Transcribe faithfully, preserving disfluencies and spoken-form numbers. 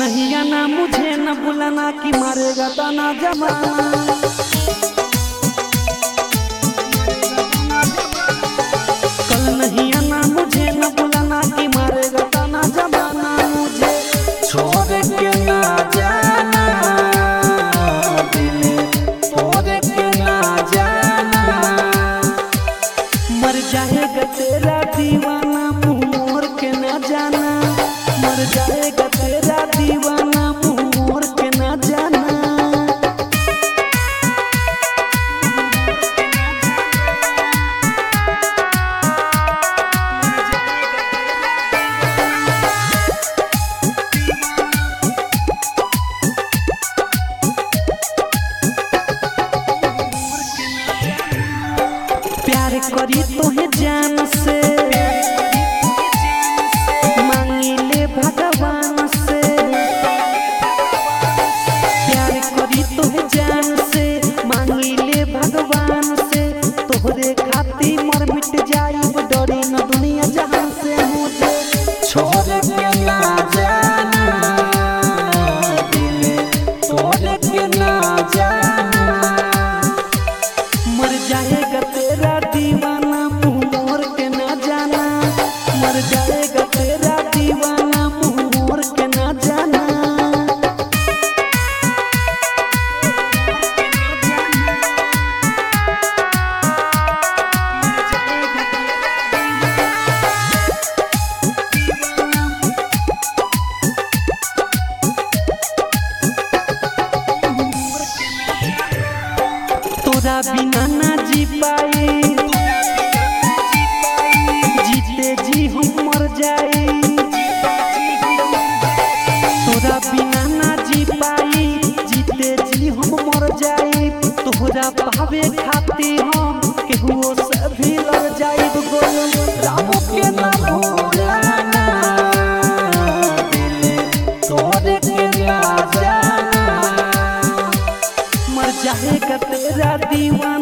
नहीं आना मुझे न बुलाना कि मारेगा ताना जमाना। कल नहीं आना मुझे न बुलाना कि मारेगा ताना जमाना। मुझे छोड़ के ना जाना, दिल तोड़ के ना जाना। मर जाएगा तेरा दीवाना मुँह मोड़ के ना जाना। मर जाएगा तेरा दीवाना मुँह मोड़ के ना जाना। प्यार करी तोहे जान से, मांगी ले भगवान से। प्यार करी तोहे जान से, मांगी ले भगवान से। तोहरे खाती मर मिट जाई डरी न दुनिया जहां से। मुझे छोड़ के ना जाना, दिल तोड़ के ना जाना। मर जाएगा तेरा दीवाना मुँह मोड़ के ना जाना। मर जाएगा तेरा दीवाना मुँह मोड़ के ना जाना। तोरा बिना ना जी पाए, जीते जी हम मर जाए। तोरा बिना ना जी पाई, जीते जी हम मर जाए। तोहरा पावे खाती हम केहू से भी लड़ जाए। राम के ना भूलाना, दिल तोड़ के ना जाना। मर जाएगा तेरा दीवाना।